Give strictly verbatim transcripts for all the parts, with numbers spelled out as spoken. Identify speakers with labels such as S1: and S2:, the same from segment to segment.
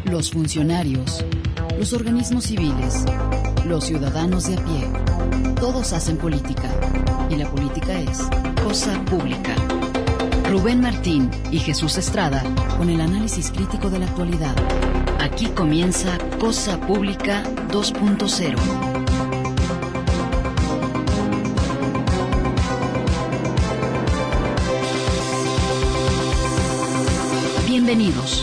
S1: los funcionarios, los organismos civiles, los ciudadanos de a pie. Todos hacen política, y la política es cosa pública. Rubén Martín y Jesús Estrada con el análisis crítico de la actualidad. Aquí comienza Cosa Pública dos punto cero. Bienvenidos.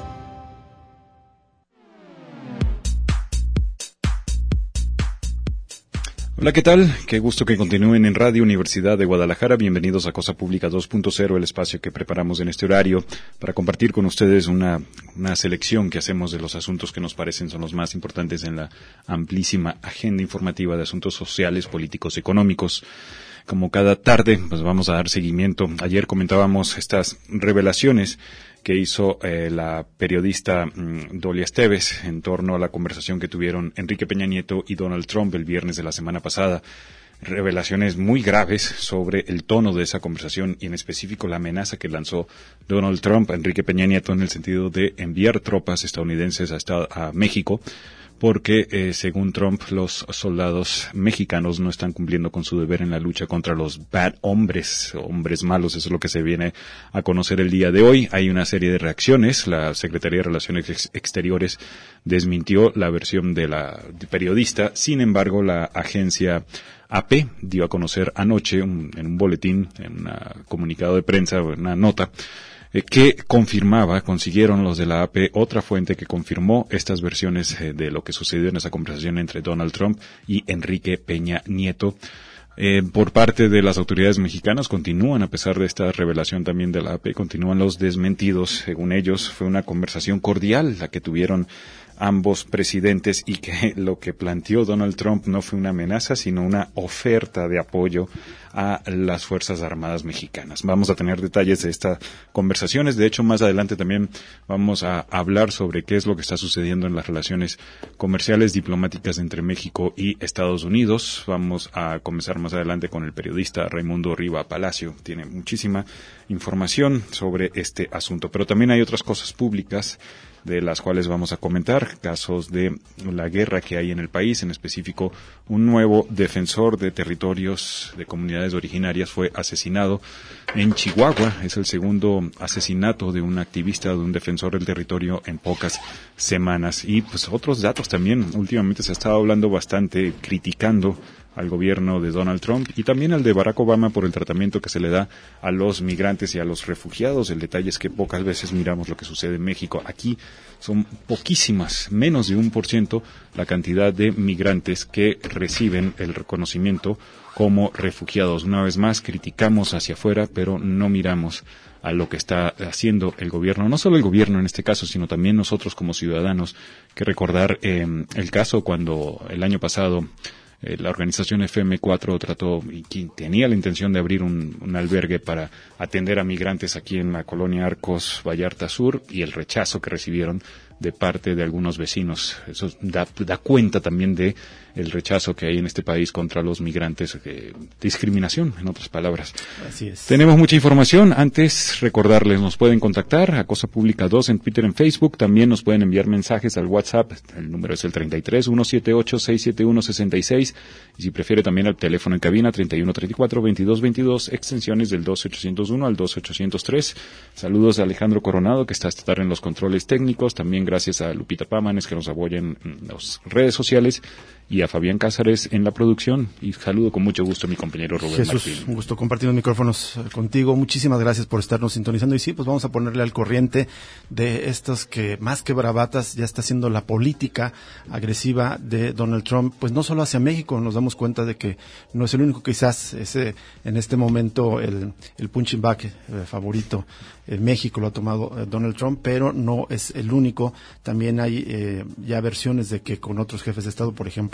S2: Hola, ¿qué tal? Qué gusto que continúen en Radio Universidad de Guadalajara. Bienvenidos a Cosa Pública dos punto cero, el espacio que preparamos en este horario para compartir con ustedes una, una selección que hacemos de los asuntos que nos parecen son los más importantes en la amplísima agenda informativa de asuntos sociales, políticos, económicos. Como cada tarde, pues vamos a dar seguimiento. Ayer comentábamos estas revelaciones que hizo eh, la periodista mmm, Dolia Esteves en torno a la conversación que tuvieron Enrique Peña Nieto y Donald Trump el viernes de la semana pasada. Revelaciones muy graves sobre el tono de esa conversación y en específico la amenaza que lanzó Donald Trump a Enrique Peña Nieto en el sentido de enviar tropas estadounidenses hasta a México, porque eh, según Trump los soldados mexicanos no están cumpliendo con su deber en la lucha contra los bad hombres, hombres malos. Eso es lo que se viene a conocer el día de hoy. Hay una serie de reacciones. La Secretaría de Relaciones Ex- Exteriores desmintió la versión de la de periodista. Sin embargo, la agencia A P dio a conocer anoche un, en un boletín, en un comunicado de prensa, una nota, Eh, que confirmaba, consiguieron los de la A P, otra fuente que confirmó estas versiones eh, de lo que sucedió en esa conversación entre Donald Trump y Enrique Peña Nieto. Eh, por parte de las autoridades mexicanas continúan, a pesar de esta revelación también de la A P, continúan los desmentidos. Según ellos, fue una conversación cordial la que tuvieron ambos presidentes y que lo que planteó Donald Trump no fue una amenaza, sino una oferta de apoyo a las Fuerzas Armadas mexicanas. Vamos a tener detalles de estas conversaciones. De hecho, más adelante también vamos a hablar sobre qué es lo que está sucediendo en las relaciones comerciales diplomáticas entre México y Estados Unidos. Vamos a comenzar más adelante con el periodista Raimundo Riva Palacio. Tiene muchísima información sobre este asunto, pero también hay otras cosas públicas de las cuales vamos a comentar, casos de la guerra que hay en el país, en específico un nuevo defensor de territorios de comunidades originarias fue asesinado en Chihuahua. Es el segundo asesinato de un activista, de un defensor del territorio en pocas semanas. Y pues otros datos también, últimamente se ha estado hablando bastante, criticando al gobierno de Donald Trump y también al de Barack Obama por el tratamiento que se le da a los migrantes y a los refugiados. El detalle es que pocas veces miramos lo que sucede en México. Aquí son poquísimas, menos de un por ciento, la cantidad de migrantes que reciben el reconocimiento como refugiados. Una vez más, criticamos hacia afuera, pero no miramos a lo que está haciendo el gobierno, no solo el gobierno en este caso, sino también nosotros como ciudadanos. Que recordar eh, el caso cuando el año pasado Eh, la organización F M cuatro trató y tenía la intención de abrir un, un albergue para atender a migrantes aquí en la colonia Arcos Vallarta Sur y el rechazo que recibieron de parte de algunos vecinos. Eso da, da cuenta también de el rechazo que hay en este país contra los migrantes, eh, discriminación, en otras palabras.
S3: Así es.
S2: Tenemos mucha información. Antes, recordarles, nos pueden contactar a Cosa Pública dos en Twitter, en Facebook. También nos pueden enviar mensajes al WhatsApp. El número es el treinta y tres, ciento setenta y ocho, seiscientos setenta y uno, sesenta y seis. Y si prefiere también al teléfono en cabina treinta y uno, treinta y cuatro, veintidós, veintidós, extensiones del dos ochocientos uno al dos ochocientos tres. Saludos a Alejandro Coronado, que está esta tarde en los controles técnicos. También gracias a Lupita Pámanes, que nos apoya en las redes sociales, y a Fabián Cázares en la producción. Y saludo con mucho gusto a mi compañero Rubén
S3: Jesús,
S2: Martín.
S3: Un gusto compartir los micrófonos contigo. Muchísimas gracias por estarnos sintonizando. Y sí, pues vamos a ponerle al corriente de estos que, más que bravatas, ya está haciendo la política agresiva de Donald Trump, pues no solo hacia México. Nos damos cuenta de que no es el único, quizás ese en este momento el, el punching bag eh, favorito. En México lo ha tomado eh, Donald Trump, pero no es el único. También hay eh, ya versiones de que con otros jefes de Estado, por ejemplo,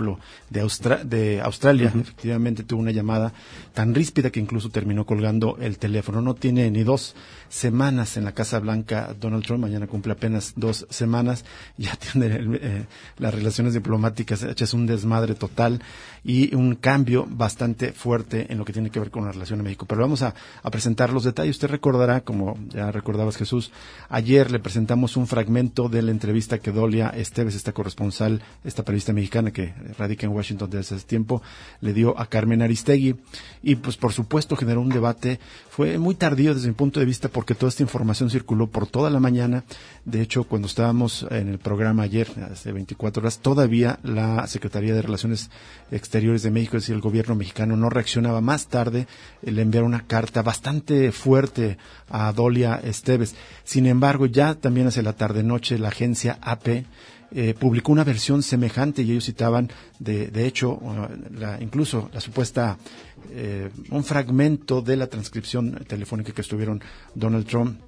S3: ejemplo, de, Austra- de Australia,
S2: Uh-huh.
S3: efectivamente tuvo una llamada tan ríspida que incluso terminó colgando el teléfono. No tiene ni dos semanas en la Casa Blanca Donald Trump, mañana cumple apenas dos semanas, ya tiene eh, las relaciones diplomáticas hechas un desmadre total y un cambio bastante fuerte en lo que tiene que ver con la relación de México. Pero vamos a, a presentar los detalles. Usted recordará, como ya recordabas, Jesús, ayer le presentamos un fragmento de la entrevista que Dolia Esteves, esta corresponsal, esta periodista mexicana que radica en Washington desde hace tiempo, le dio a Carmen Aristegui. Y pues por supuesto generó un debate. Fue muy tardío desde mi punto de vista porque toda esta información circuló por toda la mañana. De hecho, cuando estábamos en el programa ayer, hace veinticuatro horas, todavía la Secretaría de Relaciones Exteriores de México, es decir, el gobierno mexicano, no reaccionaba. Más tarde eh, le enviaron una carta bastante fuerte a Dolia Esteves. Sin embargo, ya también hacia la tarde-noche la agencia A P Eh, publicó una versión semejante y ellos citaban, de, de hecho, uh, la, incluso la supuesta, eh, un fragmento de la transcripción telefónica que estuvieron Donald Trump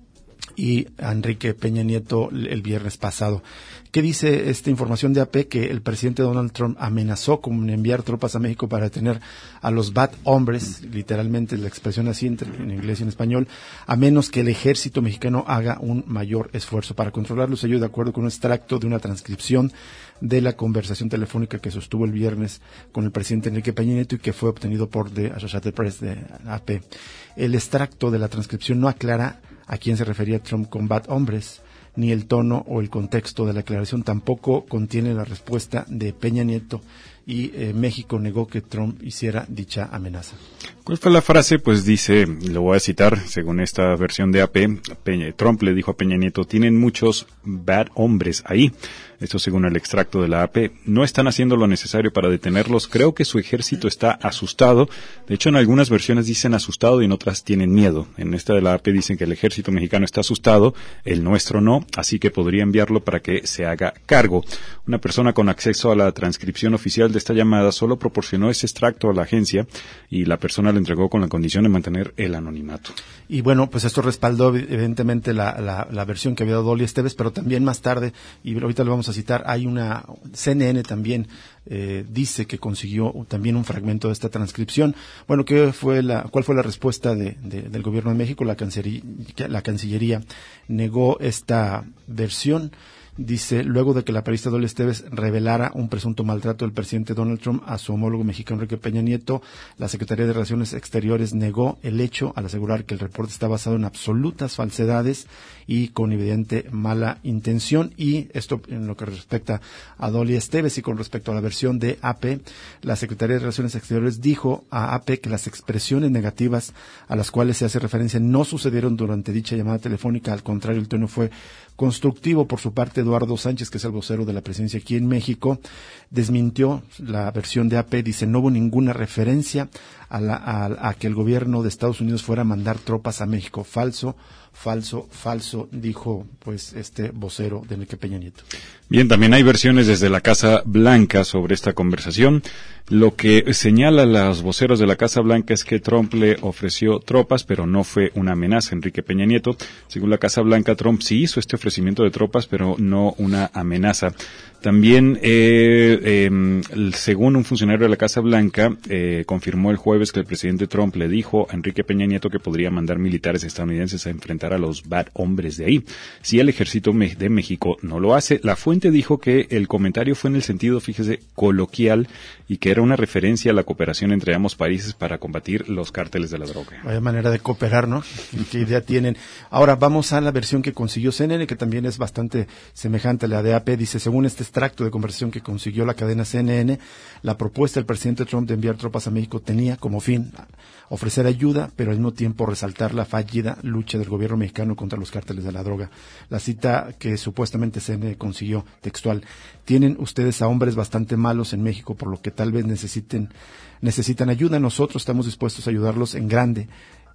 S3: y Enrique Peña Nieto el viernes pasado. ¿Qué dice esta información de A P? Que el presidente Donald Trump amenazó con enviar tropas a México para detener a los bad hombres, literalmente la expresión así en inglés y en español, a menos que el ejército mexicano haga un mayor esfuerzo para controlarlos. Ello de acuerdo con un extracto de una transcripción de la conversación telefónica que sostuvo el viernes con el presidente Enrique Peña Nieto y que fue obtenido por The Associated Press de A P. El extracto de la transcripción no aclara a quién se refería Trump con bad hombres, ni el tono o el contexto de la aclaración tampoco contiene la respuesta de Peña Nieto y eh, México negó que Trump hiciera dicha amenaza.
S2: ¿Cuál fue la frase? Pues dice, lo voy a citar, según esta versión de A P, Peña, Trump le dijo a Peña Nieto, tienen muchos bad hombres ahí. Esto según el extracto de la A P. No están haciendo lo necesario para detenerlos. Creo que su ejército está asustado. De hecho, en algunas versiones dicen asustado y en otras tienen miedo. En esta de la A P dicen que el ejército mexicano está asustado, el nuestro no, así que podría enviarlo para que se haga cargo. Una persona con acceso a la transcripción oficial de esta llamada solo proporcionó ese extracto a la agencia y la persona lo entregó con la condición de mantener el anonimato.
S3: Y bueno, pues esto respaldó evidentemente la, la, la versión que había dado Dolia Esteves, pero también más tarde, y ahorita lo vamos a citar, hay una, C N N también eh, dice que consiguió también un fragmento de esta transcripción. Bueno, ¿qué fue la, ¿cuál fue la respuesta de, de, del gobierno de México? La Cancillería, la Cancillería negó esta versión. Dice, luego de que la periodista Dolia Esteves revelara un presunto maltrato del presidente Donald Trump a su homólogo mexicano Enrique Peña Nieto, la Secretaría de Relaciones Exteriores negó el hecho al asegurar que el reporte está basado en absolutas falsedades y con evidente mala intención. Y esto en lo que respecta a Dolia Esteves y con respecto a la versión de A P, la Secretaría de Relaciones Exteriores dijo a A P que las expresiones negativas a las cuales se hace referencia no sucedieron durante dicha llamada telefónica. Al contrario, el tono fue constructivo. Por su parte, Eduardo Sánchez, que es el vocero de la presidencia aquí en México, desmintió la versión de A P. Dice, no hubo ninguna referencia a, la, a, a que el gobierno de Estados Unidos fuera a mandar tropas a México. Falso, falso, falso, dijo pues este vocero de Enrique Peña Nieto.
S2: Bien, también hay versiones desde la Casa Blanca sobre esta conversación. Lo que señala los voceros de la Casa Blanca es que Trump le ofreció tropas, pero no fue una amenaza a Enrique Peña Nieto. Según la Casa Blanca, Trump sí hizo este ofrecimiento de tropas, pero no una amenaza. También, eh, eh, según un funcionario de la Casa Blanca, eh, confirmó el jueves que el presidente Trump le dijo a Enrique Peña Nieto que podría mandar militares estadounidenses a enfrentar a los bad hombres de ahí. Si el ejército de México no lo hace, la fuente dijo que el comentario fue en el sentido, fíjese, coloquial y que era una referencia a la cooperación entre ambos países para combatir los cárteles de la droga.
S3: Vaya manera de cooperar, ¿no? ¿Qué idea tienen? Ahora vamos a la versión que consiguió C N N, que también es bastante semejante a la de A P. Dice, según este extracto de conversación que consiguió la cadena C N N, la propuesta del presidente Trump de enviar tropas a México tenía como fin ofrecer ayuda, pero al mismo tiempo resaltar la fallida lucha del gobierno mexicano contra los cárteles de la droga. La cita que supuestamente C N N consiguió textual: tienen ustedes a hombres bastante malos en México, por lo que tal vez necesiten necesitan ayuda. Nosotros estamos dispuestos a ayudarlos en grande.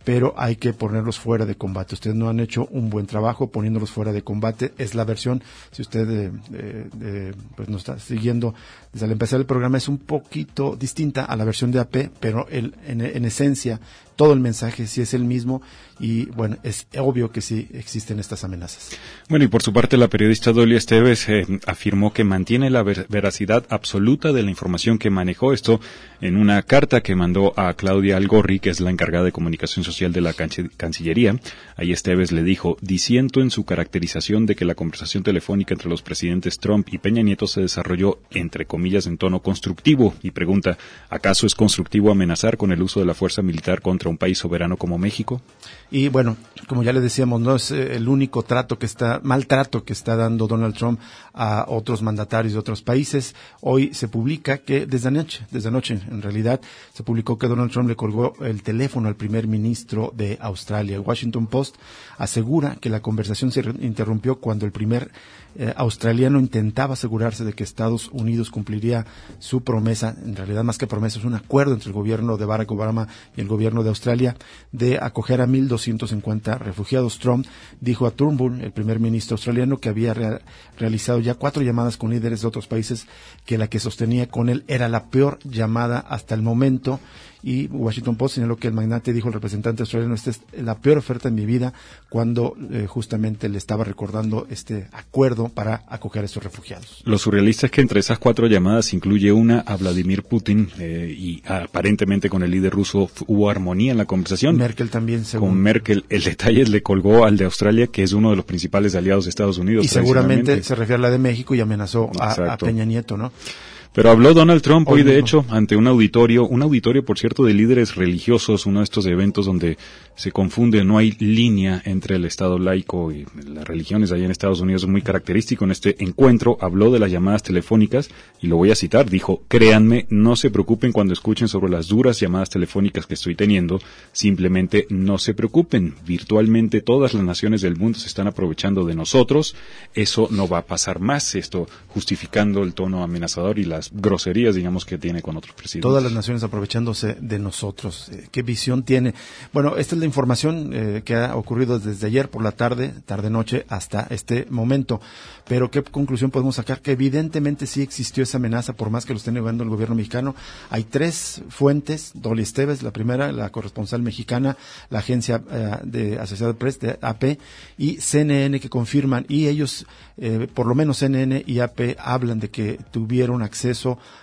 S3: pero hay que ponerlos fuera de combate. Ustedes no han hecho un buen trabajo poniéndolos fuera de combate. Es la versión, si usted eh, eh, eh, pues nos está siguiendo desde el empezar el programa, es un poquito distinta a la versión de A P, pero el, en, en esencia todo el mensaje sí es el mismo y bueno, es obvio que sí existen estas amenazas.
S2: Bueno, y por su parte la periodista Dolia Esteves eh, afirmó que mantiene la ver- veracidad absoluta de la información que manejó, esto en una carta que mandó a Claudia Algorri, que es la encargada de comunicación social de la canche- Cancillería. Ahí Esteves le dijo: disiento en su caracterización de que la conversación telefónica entre los presidentes Trump y Peña Nieto se desarrolló, entre comillas, en tono constructivo, y pregunta: ¿acaso es constructivo amenazar con el uso de la fuerza militar contra un país soberano como México?
S3: Y bueno, como ya le decíamos, no es eh, el único trato que está, maltrato que está dando Donald Trump a otros mandatarios de otros países. Hoy se publica que desde anoche, desde anoche en realidad, se publicó que Donald Trump le colgó el teléfono al primer ministro de Australia. El Washington Post asegura que la conversación se interrumpió cuando el primer eh, australiano intentaba asegurarse de que Estados Unidos cumpliría su promesa, en realidad más que promesa, es un acuerdo entre el gobierno de Barack Obama y el gobierno de Australia de acoger a mil doscientos cincuenta refugiados. Trump dijo a Turnbull, el primer ministro australiano, que había re- realizado ya cuatro llamadas con líderes de otros países, que la que sostenía con él era la peor llamada hasta el momento. Y Washington Post señaló que el magnate dijo al representante australiano: esta es la peor oferta en mi vida, cuando eh, justamente le estaba recordando este acuerdo para acoger a estos refugiados.
S2: Lo surrealista es que entre esas cuatro llamadas incluye una a Vladimir Putin eh, y aparentemente con el líder ruso hubo armonía en la conversación.
S3: Merkel también, según.
S2: Con Merkel, el detalle le colgó al de Australia, que es uno de los principales aliados de Estados Unidos.
S3: Y seguramente se refiere a la de México y amenazó a, a Peña Nieto, ¿no?
S2: Pero habló Donald Trump hoy,
S3: hoy
S2: de
S3: mismo.
S2: hecho, ante un auditorio, un auditorio, por cierto, de líderes religiosos, uno de estos eventos donde se confunde, no hay línea entre el Estado laico y las religiones allá en Estados Unidos, es muy característico. En este encuentro habló de las llamadas telefónicas y lo voy a citar, dijo: créanme, no se preocupen cuando escuchen sobre las duras llamadas telefónicas que estoy teniendo, simplemente no se preocupen, virtualmente todas las naciones del mundo se están aprovechando de nosotros, eso no va a pasar más, esto justificando el tono amenazador y las groserías, digamos, que tiene con otros presidentes.
S3: Todas las naciones aprovechándose de nosotros. Eh, ¿Qué visión tiene? Bueno, esta es la información eh, que ha ocurrido desde ayer por la tarde, tarde-noche, hasta este momento. Pero ¿qué conclusión podemos sacar? Que evidentemente sí existió esa amenaza, por más que lo esté negando el gobierno mexicano. Hay tres fuentes: Dolia Esteves, la primera, la corresponsal mexicana, la agencia eh, de Associated Press, de A P, y C N N, que confirman, y ellos, eh, por lo menos C N N y A P, hablan de que tuvieron acceso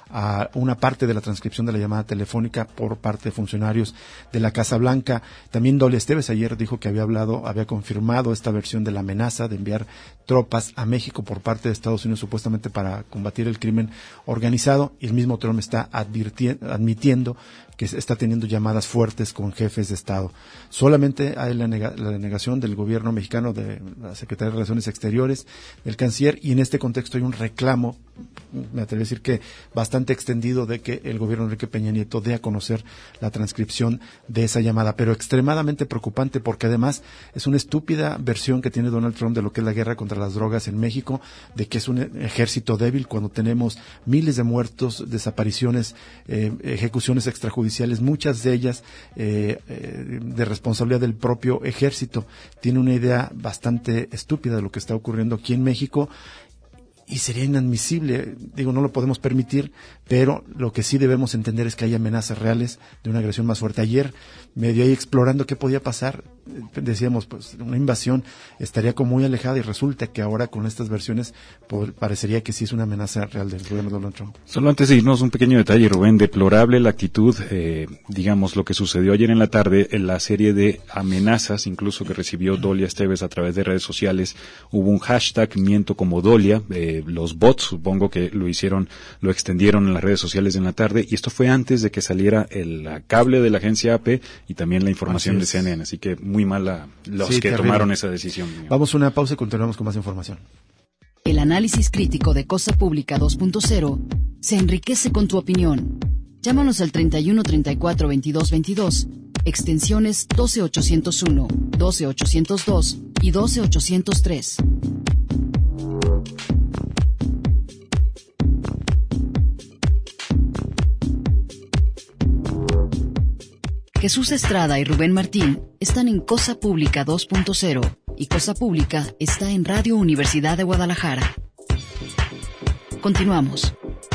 S3: a una parte de la transcripción de la llamada telefónica por parte de funcionarios de la Casa Blanca. También Dolia Esteves ayer dijo que había hablado, había confirmado esta versión de la amenaza de enviar tropas a México por parte de Estados Unidos, supuestamente para combatir el crimen organizado, y el mismo Trump está advirtiendo, admitiendo que está teniendo llamadas fuertes con jefes de Estado. Solamente hay la, nega, la negación del gobierno mexicano, de la Secretaría de Relaciones Exteriores, del canciller, y en este contexto hay un reclamo, me atrevo a decir que bastante extendido, de que el gobierno de Enrique Peña Nieto dé a conocer la transcripción de esa llamada, pero extremadamente preocupante, porque además es una estúpida versión que tiene Donald Trump de lo que es la guerra contra las drogas en México, de que es un ejército débil cuando tenemos miles de muertos, desapariciones, eh, ejecuciones extrajudiciales, muchas de ellas eh, eh, de responsabilidad del propio ejército. Tiene una idea bastante estúpida de lo que está ocurriendo aquí en México, y sería inadmisible, digo, no lo podemos permitir, pero lo que sí debemos entender es que hay amenazas reales de una agresión más fuerte. Ayer, medio ahí explorando qué podía pasar, decíamos, pues una invasión estaría como muy alejada, y resulta que ahora con estas versiones pues, parecería que sí es una amenaza real del gobierno de Donald Trump.
S2: Solo antes de irnos, un pequeño detalle, Rubén: deplorable la actitud, eh, digamos, lo que sucedió ayer en la tarde, en la serie de amenazas, incluso que recibió Dolia Esteves a través de redes sociales. Hubo un hashtag miento como Dolia, eh, los bots, supongo que lo hicieron, lo extendieron en las redes sociales en la tarde, y esto fue antes de que saliera el cable de la agencia A P y también la información de C N N, así que muy mala los sí, que terrible. Tomaron esa decisión. Digamos.
S3: Vamos a una pausa y continuamos con más información.
S1: El análisis crítico de Cosa Pública dos punto cero se enriquece con tu opinión. Llámanos al treinta y uno, treinta y cuatro, veintidós, veintidós, extensiones doce ochocientos uno, doce ochocientos dos y doce ochocientos tres. Jesús Estrada y Rubén Martín están en Cosa Pública dos punto cero y Cosa Pública está en Radio Universidad de Guadalajara. Continuamos.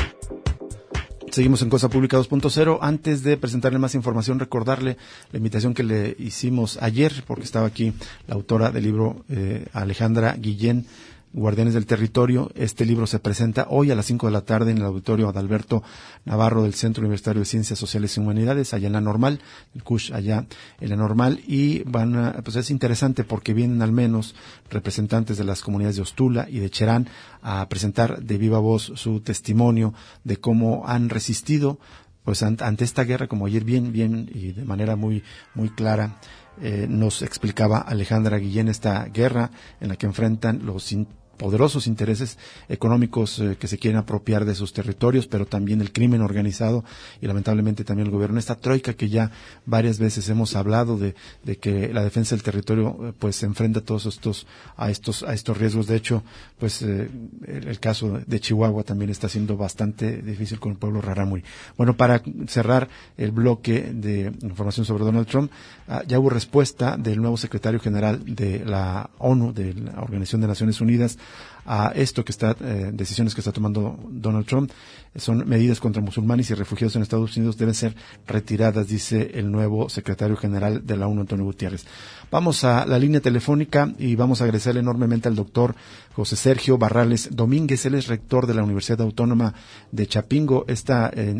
S3: Seguimos en Cosa Pública dos punto cero. Antes de presentarle más información, recordarle la invitación que le hicimos ayer, porque estaba aquí la autora del libro, eh, Alejandra Guillén, Guardianes del Territorio. Este libro se presenta hoy a las cinco de la tarde en el auditorio Adalberto Navarro del Centro Universitario de Ciencias Sociales y Humanidades, allá en la Normal, el C U S H allá en la Normal, y van a, pues es interesante porque vienen al menos representantes de las comunidades de Ostula y de Cherán a presentar de viva voz su testimonio de cómo han resistido pues ante esta guerra, como ayer bien, bien y de manera muy, muy clara eh, nos explicaba Alejandra Guillén, esta guerra en la que enfrentan los in- poderosos intereses económicos eh, que se quieren apropiar de sus territorios, pero también el crimen organizado y lamentablemente también el gobierno. Esta troika que ya varias veces hemos hablado de, de que la defensa del territorio eh, pues se enfrenta a todos estos a estos a estos riesgos. De hecho, pues eh, el, el caso de Chihuahua también está siendo bastante difícil con el pueblo rarámuri. Bueno, para cerrar el bloque de información sobre Donald Trump, ah, ya hubo respuesta del nuevo secretario general de la ONU, de la Organización de Naciones Unidas, a esto que está, eh, decisiones que está tomando Donald Trump. Son medidas contra musulmanes y refugiados en Estados Unidos deben ser retiradas, dice el nuevo secretario general de la ONU, Antonio Gutiérrez. Vamos a la línea telefónica y vamos a agradecerle enormemente al doctor José Sergio Barrales Domínguez. Él es rector de la Universidad Autónoma de Chapingo, este eh,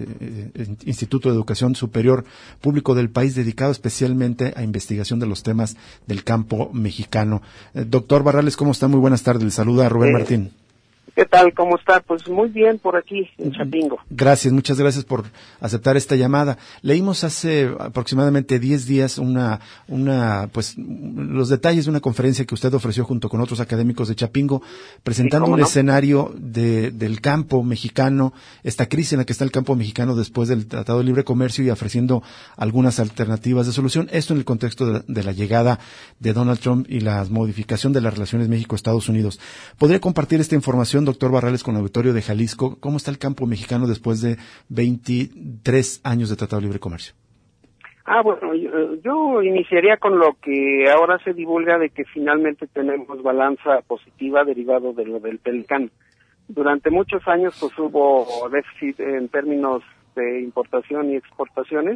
S3: eh, Instituto de Educación Superior Público del país, dedicado especialmente a investigación de los temas del campo mexicano. Eh, doctor Barrales, ¿cómo está? Muy buenas tardes. Le saluda a Rubén eh, Martín.
S4: ¿Qué tal? ¿Cómo está? Pues muy bien por aquí, en Chapingo.
S3: Gracias, muchas gracias por aceptar esta llamada. Leímos hace aproximadamente diez días una, una, pues, los detalles de una conferencia que usted ofreció junto con otros académicos de Chapingo, presentando sí, un no? escenario de, del campo mexicano, esta crisis en la que está el campo mexicano después del Tratado de Libre Comercio, y ofreciendo algunas alternativas de solución. Esto en el contexto de, de la llegada de Donald Trump y la modificación de las relaciones México-Estados Unidos. ¿Podría compartir esta información, doctor Barrales, con el auditorio de Jalisco? ¿Cómo está el campo mexicano después de veintitrés años de Tratado de Libre Comercio?
S4: Ah, bueno, yo, yo iniciaría con lo que ahora se divulga de que finalmente tenemos balanza positiva derivado de lo del Pelicán. Durante muchos años pues hubo déficit en términos de importación y exportaciones,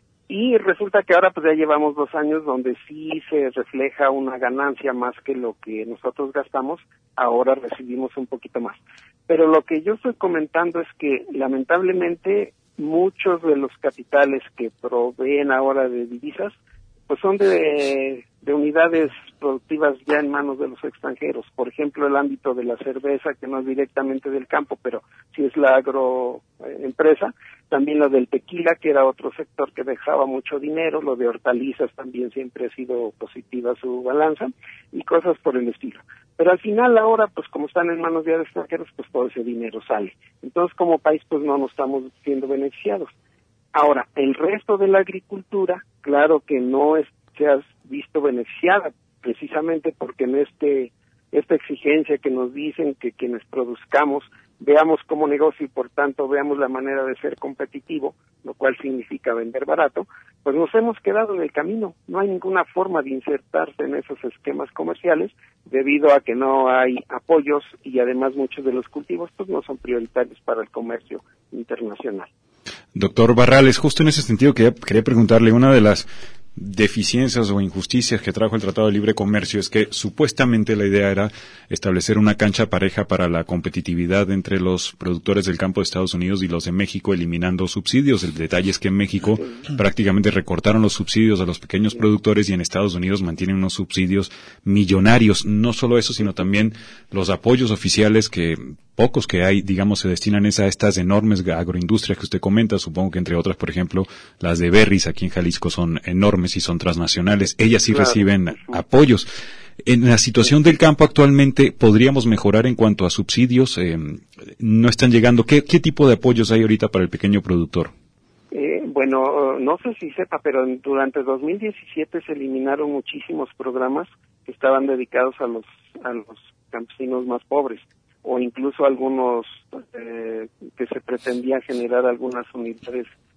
S4: y resulta que ahora pues ya llevamos dos años donde sí se refleja una ganancia más que lo que nosotros gastamos. Ahora recibimos un poquito más. Pero lo que yo estoy comentando es que lamentablemente muchos de los capitales que proveen ahora de divisas pues son de, de unidades productivas ya en manos de los extranjeros. Por ejemplo, el ámbito de la cerveza, que no es directamente del campo, pero sí es la agroempresa. También lo del tequila, que era otro sector que dejaba mucho dinero. Lo de hortalizas también siempre ha sido positiva su balanza, y cosas por el estilo. Pero al final ahora, pues como están en manos ya de extranjeros, pues todo ese dinero sale. Entonces, como país, pues no nos estamos siendo beneficiados. Ahora, el resto de la agricultura, claro que no es, se ha visto beneficiada, precisamente porque en este esta exigencia que nos dicen que quienes produzcamos veamos como negocio y por tanto veamos la manera de ser competitivo, lo cual significa vender barato, pues nos hemos quedado en el camino. No hay ninguna forma de insertarse en esos esquemas comerciales debido a que no hay apoyos, y además muchos de los cultivos pues no son prioritarios para el comercio internacional.
S2: Doctor Barrales, justo en ese sentido quería, quería preguntarle, una de las deficiencias o injusticias que trajo el Tratado de Libre Comercio es que supuestamente la idea era establecer una cancha pareja para la competitividad entre los productores del campo de Estados Unidos y los de México, eliminando subsidios. El detalle es que en México prácticamente recortaron los subsidios a los pequeños productores, y en Estados Unidos mantienen unos subsidios millonarios. No solo eso, sino también los apoyos oficiales, que pocos que hay, digamos, se destinan a estas enormes agroindustrias que usted comenta. Supongo que entre otras, por ejemplo, las de berries aquí en Jalisco son enormes y son transnacionales. Ellas sí claro. reciben apoyos. En la situación del campo actualmente, ¿podríamos mejorar en cuanto a subsidios? Eh, ¿No están llegando? ¿Qué, qué tipo de apoyos hay ahorita para el pequeño productor?
S4: Eh, bueno, no sé si sepa, pero durante dos mil diecisiete se eliminaron muchísimos programas que estaban dedicados a los a los campesinos más pobres, o incluso algunos eh, que se pretendía generar algunas unidades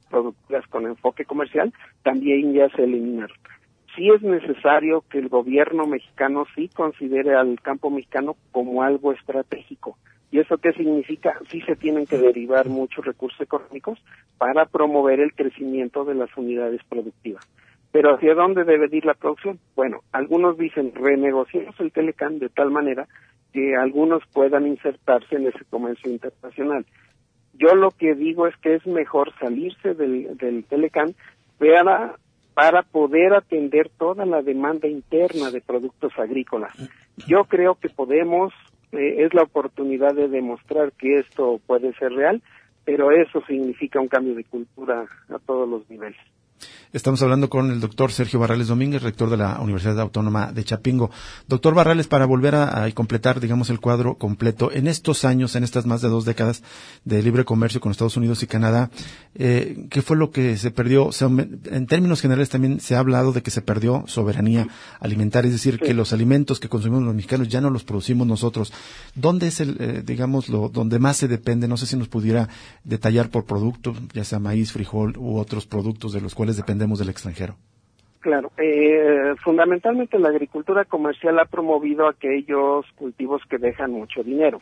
S4: productivas con enfoque comercial, también ya se eliminaron. Sí es necesario que el gobierno mexicano sí considere al campo mexicano como algo estratégico. ¿Y eso qué significa? Sí se tienen que derivar muchos recursos económicos para promover el crecimiento de las unidades productivas. Pero ¿hacia dónde debe ir la producción? Bueno, algunos dicen renegociemos el Telecán de tal manera que algunos puedan insertarse en ese comercio internacional. Yo lo que digo es que es mejor salirse del, del Telecán para, para poder atender toda la demanda interna de productos agrícolas. Yo creo que podemos, eh, es la oportunidad de demostrar que esto puede ser real, pero eso significa un cambio de cultura a todos los niveles.
S3: Estamos hablando con el doctor Sergio Barrales Domínguez, rector de la Universidad Autónoma de Chapingo. Doctor Barrales, para volver a, a completar, digamos, el cuadro completo, en estos años, en estas más de dos décadas de libre comercio con Estados Unidos y Canadá, eh, ¿qué fue lo que se perdió? O sea, en términos generales también se ha hablado de que se perdió soberanía alimentaria, es decir, sí. que los alimentos que consumimos los mexicanos ya no los producimos nosotros. ¿Dónde es el, eh, digamos, lo, donde más se depende? No sé si nos pudiera detallar por producto, ya sea maíz, frijol u otros productos de los cuales dependemos del extranjero.
S4: Claro, eh, fundamentalmente la agricultura comercial ha promovido aquellos cultivos que dejan mucho dinero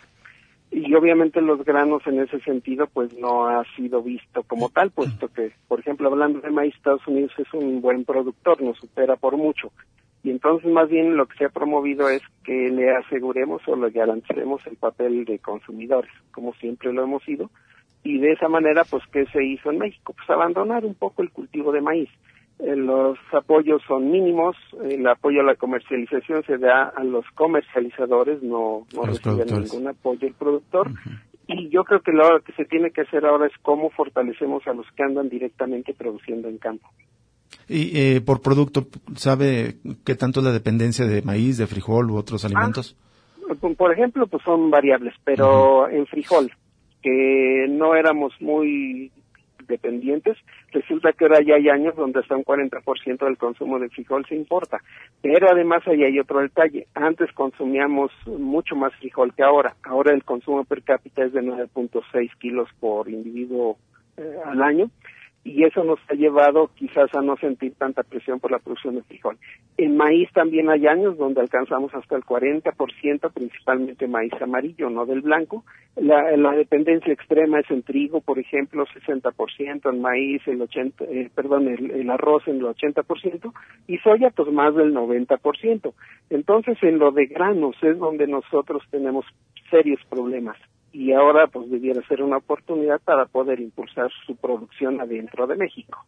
S4: y obviamente los granos en ese sentido pues no ha sido visto como tal, puesto que, por ejemplo, hablando de maíz, Estados Unidos es un buen productor, nos supera por mucho, y entonces más bien lo que se ha promovido es que le aseguremos o le garanticemos el papel de consumidores, como siempre lo hemos sido. Y de esa manera, pues, ¿qué se hizo en México? Pues abandonar un poco el cultivo de maíz. Eh, los apoyos son mínimos, el apoyo a la comercialización se da a los comercializadores, no, no reciben ningún apoyo el productor. Uh-huh. Y yo creo que lo que se tiene que hacer ahora es cómo fortalecemos a los que andan directamente produciendo en campo.
S3: Y eh, por producto, ¿sabe qué tanto es la dependencia de maíz, de frijol u otros alimentos?
S4: Ah, por ejemplo, pues son variables, pero uh-huh. en frijol, que no éramos muy dependientes, resulta que ahora ya hay años donde hasta un cuarenta por ciento del consumo de frijol se importa, pero además ahí hay otro detalle, antes consumíamos mucho más frijol que ahora, ahora el consumo per cápita es de nueve punto seis kilos por individuo eh, al año, y eso nos ha llevado quizás a no sentir tanta presión por la producción de frijol. En maíz también hay años donde alcanzamos hasta el cuarenta por ciento, principalmente maíz amarillo, no del blanco. La, la dependencia extrema es en trigo, por ejemplo, sesenta por ciento, en maíz, el ochenta, eh, perdón, el, el arroz en el ochenta por ciento, y soya pues más del noventa por ciento. Entonces, en lo de granos es donde nosotros tenemos serios problemas. Y ahora pues debiera ser una oportunidad para poder impulsar su producción adentro de México.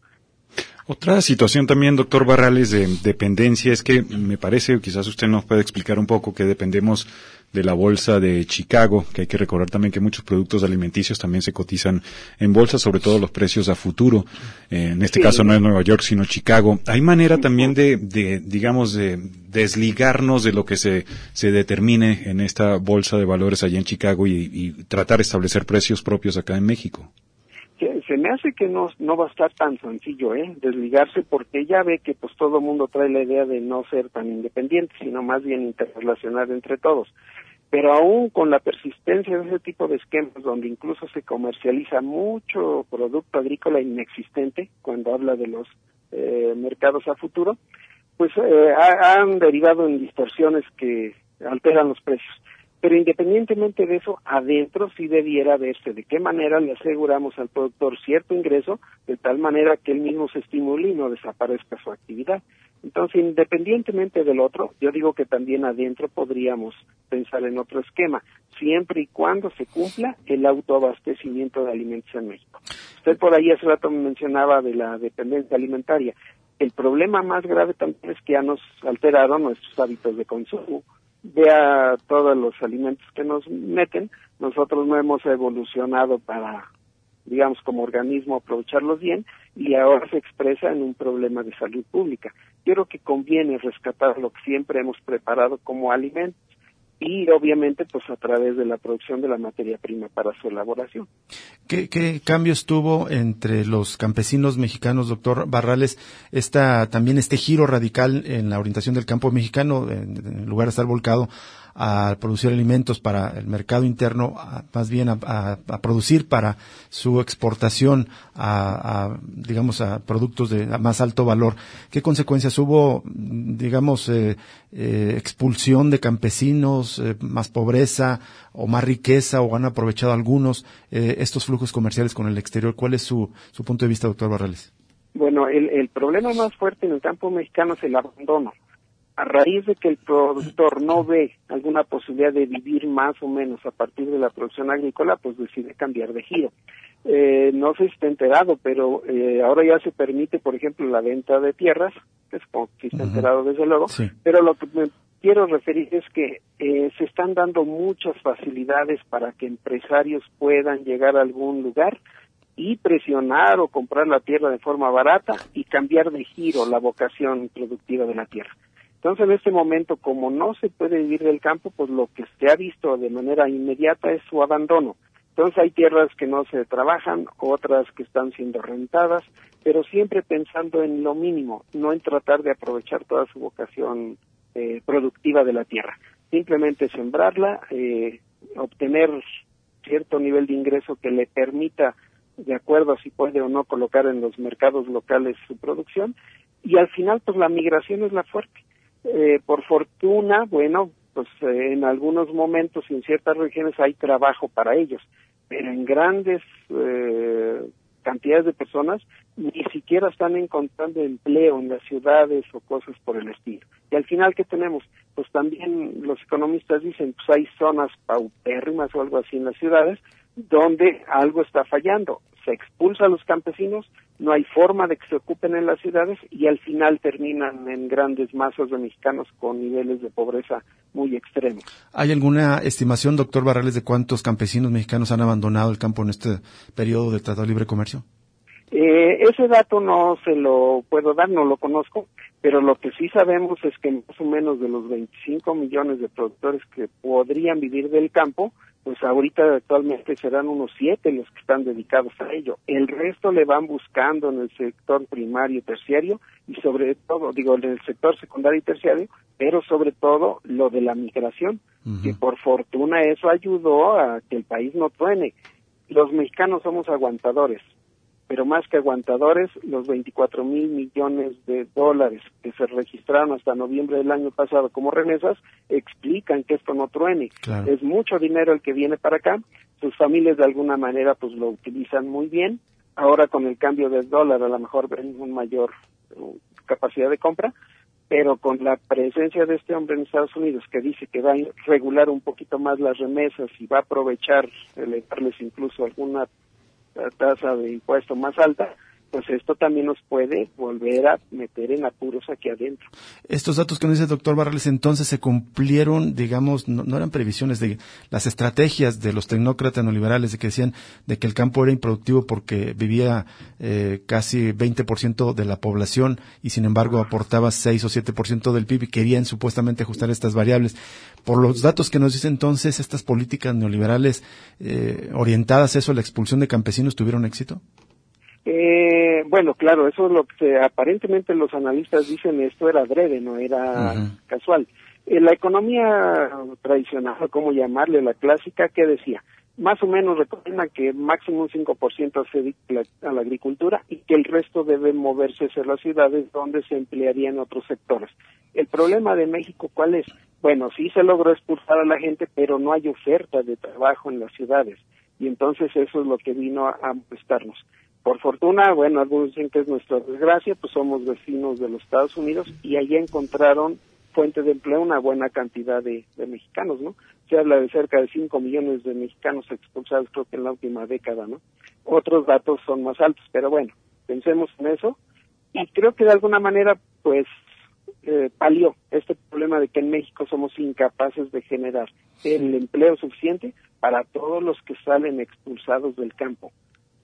S2: Otra situación también, doctor Barrales, de dependencia es que me parece, quizás usted nos puede explicar un poco, que dependemos de la bolsa de Chicago, que hay que recordar también que muchos productos alimenticios también se cotizan en bolsa, sobre todo los precios a futuro. Eh, en este sí. caso no es Nueva York, sino Chicago. ¿Hay manera también de, de digamos, de desligarnos de lo que se, se determine en esta bolsa de valores allá en Chicago y, y tratar de establecer precios propios acá en México?
S4: Se me hace que no, no va a estar tan sencillo, ¿eh? Desligarse, porque ya ve que pues todo el mundo trae la idea de no ser tan independiente, sino más bien interrelacionar entre todos. Pero aún con la persistencia de ese tipo de esquemas, donde incluso se comercializa mucho producto agrícola inexistente, cuando habla de los eh, mercados a futuro, pues eh, ha, han derivado en distorsiones que alteran los precios. Pero independientemente de eso, adentro sí debiera verse de qué manera le aseguramos al productor cierto ingreso, de tal manera que él mismo se estimule y no desaparezca su actividad. Entonces, independientemente del otro, yo digo que también adentro podríamos pensar en otro esquema, siempre y cuando se cumpla el autoabastecimiento de alimentos en México. Usted por ahí hace rato me mencionaba de la dependencia alimentaria. El problema más grave también es que ya nos alteraron nuestros hábitos de consumo. Vea todos los alimentos que nos meten, nosotros no hemos evolucionado para, digamos, como organismo aprovecharlos bien, y ahora se expresa en un problema de salud pública. Yo creo que conviene rescatar lo que siempre hemos preparado como alimentos, y obviamente pues a través de la producción de la materia prima para su elaboración.
S3: ¿Qué, qué cambios tuvo entre los campesinos mexicanos, doctor Barrales, esta, también este giro radical en la orientación del campo mexicano, en, en lugar de estar volcado a producir alimentos para el mercado interno, a, más bien a, a, a producir para su exportación a, a digamos, a productos de más alto valor. ¿Qué consecuencias hubo, digamos, eh, eh, expulsión de campesinos, eh, más pobreza o más riqueza, o han aprovechado algunos eh, estos flujos comerciales con el exterior? ¿Cuál es su, su punto de vista, doctor Barrales?
S4: Bueno, el, el problema más fuerte en el campo mexicano es el abandono. A raíz de que el productor no ve alguna posibilidad de vivir más o menos a partir de la producción agrícola, pues decide cambiar de giro. Eh, no sé si está enterado, pero eh, ahora ya se permite, por ejemplo, la venta de tierras, que es como que está enterado desde luego, sí. Pero lo que me quiero referir es que eh, se están dando muchas facilidades para que empresarios puedan llegar a algún lugar y presionar o comprar la tierra de forma barata y cambiar de giro la vocación productiva de la tierra. Entonces, en este momento, como no se puede vivir del campo, pues lo que se ha visto de manera inmediata es su abandono. Entonces, hay tierras que no se trabajan, otras que están siendo rentadas, pero siempre pensando en lo mínimo, no en tratar de aprovechar toda su vocación eh, productiva de la tierra. Simplemente sembrarla, eh, obtener cierto nivel de ingreso que le permita, de acuerdo a si puede o no colocar en los mercados locales su producción, y al final pues la migración es la fuerte. Eh, por fortuna, bueno, pues eh, en algunos momentos y en ciertas regiones hay trabajo para ellos, pero en grandes eh, cantidades de personas ni siquiera están encontrando empleo en las ciudades o cosas por el estilo. Y al final, ¿qué tenemos? Pues también los economistas dicen, pues hay zonas paupérrimas o algo así en las ciudades donde algo está fallando. Se expulsa a los campesinos, no hay forma de que se ocupen en las ciudades y al final terminan en grandes masas de mexicanos con niveles de pobreza muy extremos.
S3: ¿Hay alguna estimación, doctor Barrales, de cuántos campesinos mexicanos han abandonado el campo en este periodo del Tratado de Libre Comercio?
S4: Eh, ese dato no se lo puedo dar, no lo conozco, pero lo que sí sabemos es que más o menos de los veinticinco millones de productores que podrían vivir del campo, pues ahorita actualmente serán unos siete los que están dedicados a ello. El resto le van buscando en el sector primario y terciario y sobre todo, digo, en el sector secundario y terciario, pero sobre todo lo de la migración, uh-huh. que por fortuna eso ayudó a que el país no truene. Los mexicanos somos aguantadores, pero más que aguantadores, los veinticuatro mil millones de dólares que se registraron hasta noviembre del año pasado como remesas explican que esto no truene. Claro. Es mucho dinero el que viene para acá, sus familias de alguna manera pues lo utilizan muy bien, ahora con el cambio del dólar a lo mejor ven una mayor uh, capacidad de compra, pero con la presencia de este hombre en Estados Unidos que dice que va a regular un poquito más las remesas y va a aprovechar, elevarles incluso alguna tasa de impuesto más alta, pues esto también nos puede volver a meter en apuros aquí adentro.
S3: Estos datos que nos dice el doctor Barrales, entonces se cumplieron, digamos, no, no eran previsiones de las estrategias de los tecnócratas neoliberales de que decían de que el campo era improductivo porque vivía eh, casi veinte por ciento de la población y sin embargo aportaba seis o siete por ciento del P I B y querían supuestamente ajustar estas variables. Por los datos que nos dice entonces, estas políticas neoliberales eh, orientadas a eso, a la expulsión de campesinos, ¿tuvieron éxito?
S4: Eh, bueno, claro, eso es lo que se, aparentemente los analistas dicen, esto era adrede, no era uh-huh. casual. Eh, la economía tradicional, ¿cómo llamarle? La clásica, ¿qué decía? Más o menos recomienda que máximo un cinco por ciento se dedique a la agricultura y que el resto debe moverse hacia las ciudades donde se emplearía en otros sectores. El problema de México, ¿cuál es? Bueno, sí se logró expulsar a la gente, pero no hay oferta de trabajo en las ciudades y entonces eso es lo que vino a, a molestarnos. Por fortuna, bueno, algunos dicen que es nuestra desgracia, pues somos vecinos de los Estados Unidos y allí encontraron fuente de empleo una buena cantidad de, de mexicanos, ¿no? Se habla de cerca de cinco millones de mexicanos expulsados, creo que en la última década, ¿no? Otros datos son más altos, pero bueno, pensemos en eso y creo que de alguna manera, pues, eh, palió este problema de que en México somos incapaces de generar el empleo suficiente para todos los que salen expulsados del campo.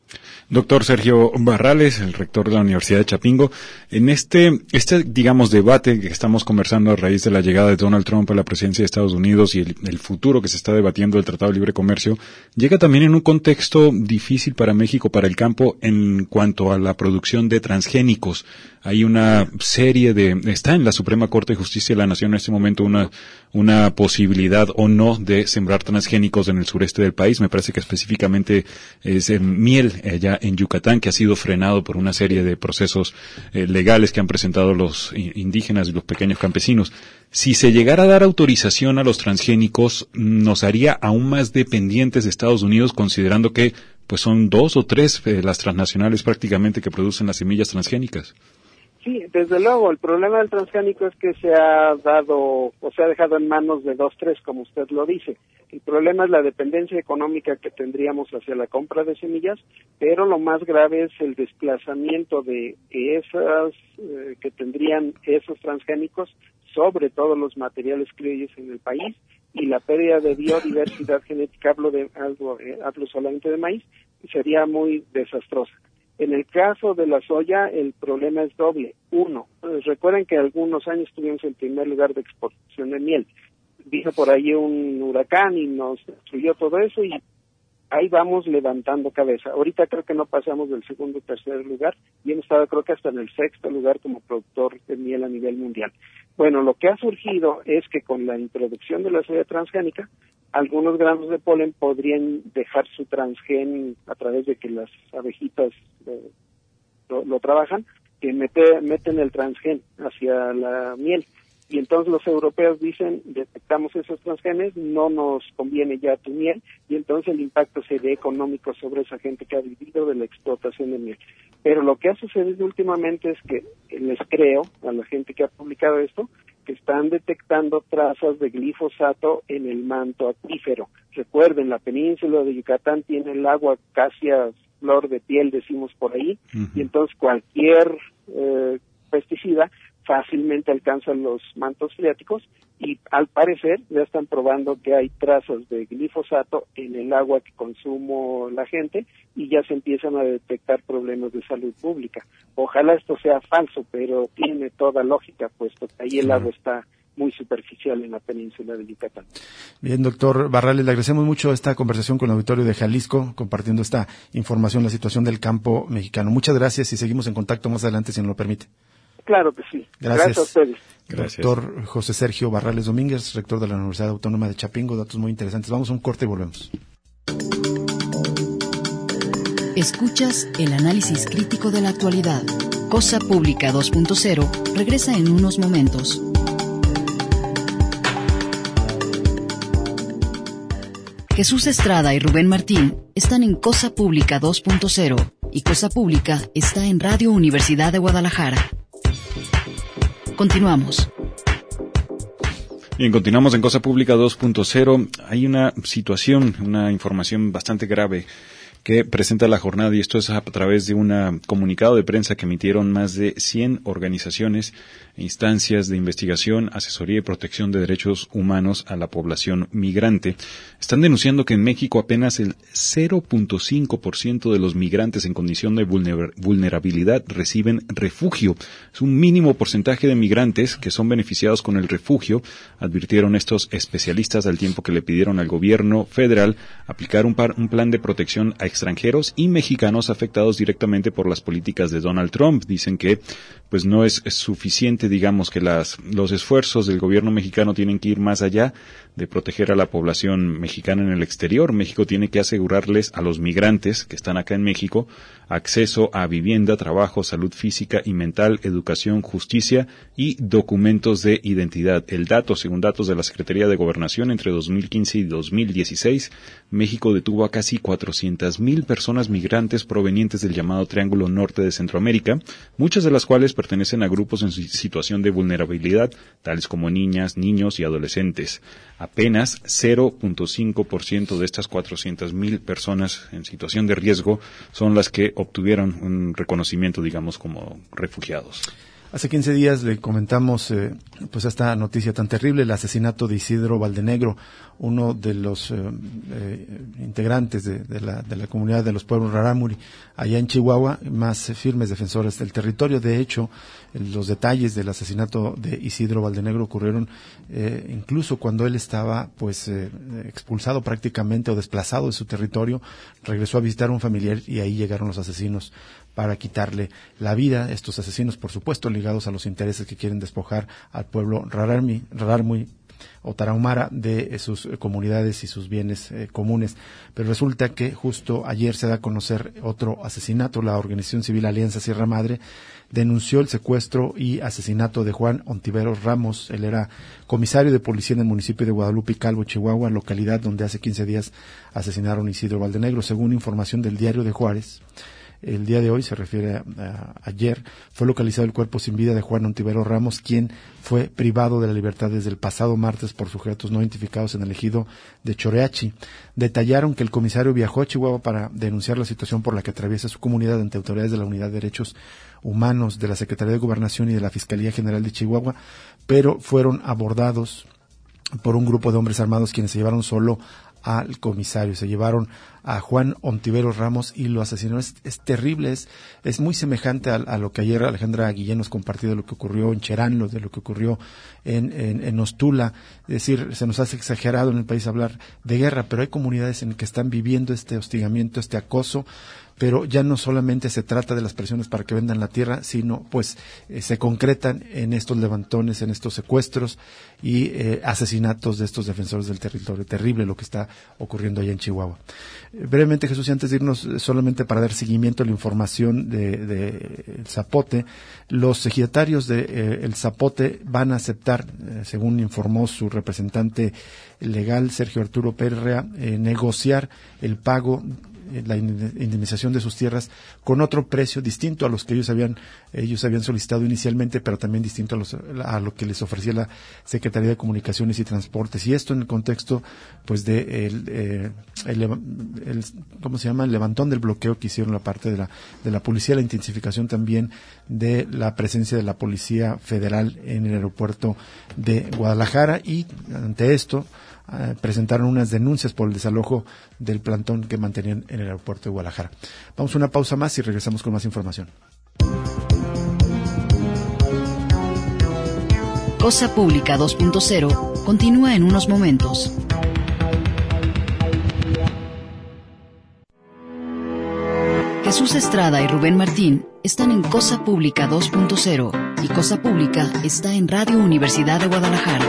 S2: Doctor Sergio Barrales, el rector de la Universidad de Chapingo, en este, este, digamos, debate que estamos conversando a raíz de la llegada de Donald Trump a la presidencia de Estados Unidos y el, el futuro que se está debatiendo del Tratado de Libre Comercio, llega también en un contexto difícil para México, para el campo, en cuanto a la producción de transgénicos. Hay una serie de, está en la Suprema Corte de Justicia de la Nación en este momento una, una posibilidad o no de sembrar transgénicos en el sureste del país. Me parece que específicamente es eh, miel allá en Yucatán, que ha sido frenado por una serie de procesos eh, legales que han presentado los indígenas y los pequeños campesinos. Si se llegara a dar autorización a los transgénicos, nos haría aún más dependientes de Estados Unidos, considerando que pues son dos o tres eh, las transnacionales prácticamente que producen las semillas transgénicas.
S4: Sí, desde luego, el problema del transgénico es que se ha dado o se ha dejado en manos de dos, tres, como usted lo dice. El problema es la dependencia económica que tendríamos hacia la compra de semillas, pero lo más grave es el desplazamiento de esas eh, que tendrían esos transgénicos sobre todos los materiales criollos en el país y la pérdida de biodiversidad genética, hablo, de, hablo, eh, hablo solamente de maíz, sería muy desastrosa. En el caso de la soya, el problema es doble. Uno, pues recuerden que algunos años tuvimos el primer lugar de exportación de miel. Vino por ahí un huracán y nos destruyó todo eso y ahí vamos levantando cabeza. Ahorita creo que no pasamos del segundo o tercer lugar y hemos estado creo que hasta en el sexto lugar como productor de miel a nivel mundial. Bueno, lo que ha surgido es que con la introducción de la soya transgénica, algunos granos de polen podrían dejar su transgen a través de que las abejitas eh, lo, lo trabajan, que mete, meten el transgen hacia la miel. Y entonces los europeos dicen, detectamos esos transgenes, no nos conviene ya tu miel, y entonces el impacto sería económico sobre esa gente que ha vivido de la explotación de miel. Pero lo que ha sucedido últimamente es que les creo a la gente que ha publicado esto, que están detectando trazas de glifosato en el manto acuífero. Recuerden, la península de Yucatán tiene el agua casi a flor de piel, decimos por ahí, uh-huh. Y entonces cualquier eh, pesticida fácilmente alcanzan los mantos freáticos y al parecer ya están probando que hay trazas de glifosato en el agua que consumo la gente y ya se empiezan a detectar problemas de salud pública. Ojalá esto sea falso, pero tiene toda lógica, puesto que ahí el agua está muy superficial en la península de Yucatán.
S3: Bien, doctor Barrales, le agradecemos mucho esta conversación con el auditorio de Jalisco, compartiendo esta información, la situación del campo mexicano. Muchas gracias y seguimos en contacto más adelante, si nos lo permite.
S4: Claro que sí.
S3: Gracias.
S4: Gracias a ustedes.
S3: Gracias. Doctor José Sergio Barrales Domínguez, rector de la Universidad Autónoma de Chapingo, datos muy interesantes. Vamos a un corte y volvemos.
S1: Escuchas el análisis crítico de la actualidad. Cosa Pública dos punto cero regresa en unos momentos. Jesús Estrada y Rubén Martín están en Cosa Pública dos punto cero y Cosa Pública está en Radio Universidad de Guadalajara. Continuamos.
S2: Bien, continuamos en Cosa Pública dos punto cero. Hay una situación, una información bastante grave que presenta la jornada, y esto es a través de un comunicado de prensa que emitieron más de cien organizaciones e instancias de investigación, asesoría y protección de derechos humanos a la población migrante. Están denunciando que en México apenas el cero punto cinco por ciento de los migrantes en condición de vulnerabilidad reciben refugio. Es un mínimo porcentaje de migrantes que son beneficiados con el refugio, advirtieron estos especialistas, al tiempo que le pidieron al gobierno federal aplicar un, par, un plan de protección a extranjeros y mexicanos afectados directamente por las políticas de Donald Trump. Dicen que pues no es, es suficiente, digamos, que las los esfuerzos del gobierno mexicano tienen que ir más allá de proteger a la población mexicana en el exterior. México tiene que asegurarles a los migrantes que están acá en México acceso a vivienda, trabajo, salud física y mental, educación, justicia y documentos de identidad. El dato, según datos de la Secretaría de Gobernación, entre dos mil quince y dos mil dieciséis, México detuvo a casi cuatrocientas mil personas migrantes provenientes del llamado Triángulo Norte de Centroamérica, muchas de las cuales pertenecen a grupos en situación de vulnerabilidad, tales como niñas, niños y adolescentes. Apenas cero punto cinco por ciento de estas cuatrocientas mil personas en situación de riesgo son las que obtuvieron un reconocimiento, digamos, como refugiados.
S3: Hace quince días le comentamos eh, pues esta noticia tan terrible, el asesinato de Isidro Valdenegro, uno de los eh, eh, integrantes de, de, la, de la comunidad de los pueblos rarámuri, allá en Chihuahua, más eh, firmes defensores del territorio. De hecho, los detalles del asesinato de Isidro Valdenegro ocurrieron eh, incluso cuando él estaba pues eh, expulsado prácticamente o desplazado de su territorio, regresó a visitar a un familiar y ahí llegaron los asesinos para quitarle la vida. Estos asesinos, por supuesto, ligados a los intereses que quieren despojar al pueblo Rararmi, Rararmui o Tarahumara de eh, sus eh, comunidades y sus bienes eh, comunes. Pero resulta que justo ayer se da a conocer otro asesinato. La organización civil Alianza Sierra Madre denunció el secuestro y asesinato de Juan Ontiveros Ramos. Él era comisario de policía en el municipio de Guadalupe y Calvo, Chihuahua, localidad donde hace quince días asesinaron a Isidro Valdenegro. Según información del Diario de Juárez, el día de hoy, se refiere a, a ayer, fue localizado el cuerpo sin vida de Juan Ontiveros Ramos, quien fue privado de la libertad desde el pasado martes por sujetos no identificados en el ejido de Choreachi. Detallaron que el comisario viajó a Chihuahua para denunciar la situación por la que atraviesa su comunidad ante autoridades de la Unidad de Derechos Humanos de la Secretaría de Gobernación y de la Fiscalía General de Chihuahua, pero fueron abordados por un grupo de hombres armados quienes se llevaron solo al comisario, se llevaron a Juan Ontiveros Ramos y lo asesinaron. Es, es terrible, es, es muy semejante a, a lo que ayer Alejandra Guillén nos compartió de lo que ocurrió en Cherán, de lo que ocurrió en, en, en Ostula. Es decir, se nos hace exagerado en el país hablar de guerra, pero hay comunidades en que están viviendo este hostigamiento, este acoso, pero ya no solamente se trata de las presiones para que vendan la tierra, sino pues eh, se concretan en estos levantones, en estos secuestros y eh, asesinatos de estos defensores del territorio. Terrible lo que está ocurriendo allá en Chihuahua. Eh, brevemente, Jesús, y antes de irnos, eh, solamente para dar seguimiento a la información de, de el Zapote, los ejidatarios de eh, el Zapote van a aceptar, eh, según informó su representante legal, Sergio Arturo Perrea, eh, negociar el pago, la indemnización de sus tierras con otro precio distinto a los que ellos habían ellos habían solicitado inicialmente, pero también distinto a, los, a lo que les ofrecía la Secretaría de Comunicaciones y Transportes. Y esto en el contexto pues de el, eh, el, el ¿cómo se llama? El levantón del bloqueo que hicieron la parte de la de la policía, la intensificación también de la presencia de la Policía Federal en el aeropuerto de Guadalajara. Y ante esto Uh, presentaron unas denuncias por el desalojo del plantón que mantenían en el aeropuerto de Guadalajara. Vamos a una pausa más y regresamos con más información.
S1: Cosa Pública dos punto cero continúa en unos momentos. Jesús Estrada y Rubén Martín están en Cosa Pública dos punto cero y Cosa Pública está en Radio Universidad de Guadalajara.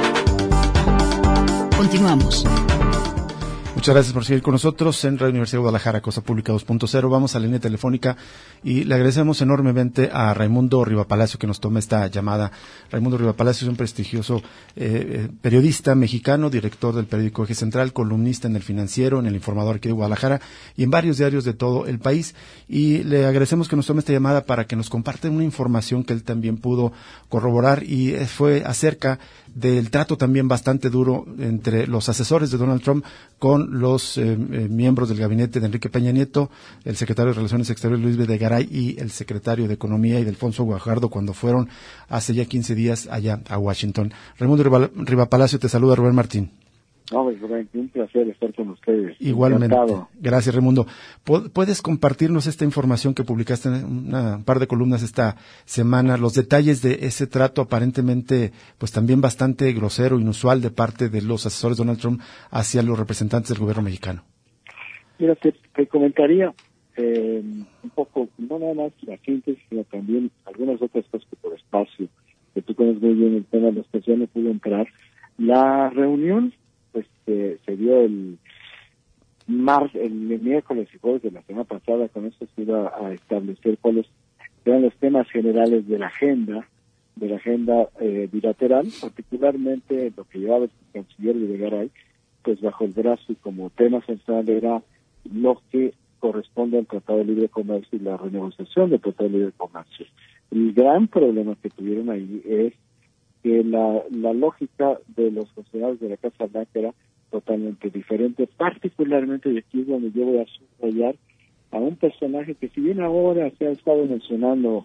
S1: Continuamos.
S3: Muchas gracias por seguir con nosotros en Radio Universidad de Guadalajara, Cosa Pública dos punto cero. Vamos a la línea telefónica y le agradecemos enormemente a Raimundo Rivapalacio que nos toma esta llamada. Raimundo Rivapalacio es un prestigioso eh, periodista mexicano, director del periódico Eje Central, columnista en El Financiero, en El Informador aquí de Guadalajara y en varios diarios de todo el país. Y le agradecemos que nos tome esta llamada para que nos comparte una información que él también pudo corroborar y fue acerca del trato también bastante duro entre los asesores de Donald Trump con los eh, eh, miembros del gabinete de Enrique Peña Nieto, el secretario de Relaciones Exteriores Luis Videgaray y el secretario de Economía y de Alfonso Guajardo cuando fueron hace ya quince días allá a Washington. Raimundo Rivapalacio, te saluda Rubén Martín.
S5: No, Rubén, un placer estar con ustedes.
S3: Igualmente.
S5: Encantado.
S3: Gracias, Raimundo. ¿Puedes compartirnos esta información que publicaste en un par de columnas esta semana, los detalles de ese trato aparentemente, pues también bastante grosero, inusual de parte de los asesores de Donald Trump hacia los representantes del gobierno mexicano?
S5: Mira, te, te comentaría eh, un poco, no nada más la síntesis, sino también algunas otras cosas que por espacio, que tú conoces muy bien el tema de los que ya no pudo entrar. La reunión pues eh, se dio el mar, el miércoles y jueves de la semana pasada. Con esto se iba a establecer cuáles eran los temas generales de la agenda, de la agenda eh, bilateral, particularmente lo que llevaba el canciller Videgaray, pues bajo el brazo y como tema central era lo que corresponde al Tratado de Libre Comercio y la renegociación del Tratado de Libre Comercio. El gran problema que tuvieron ahí es que la, la lógica de los funcionarios de la Casa Blanca era totalmente diferente, particularmente, y aquí es donde yo voy a subrayar a un personaje que si bien ahora se ha estado mencionando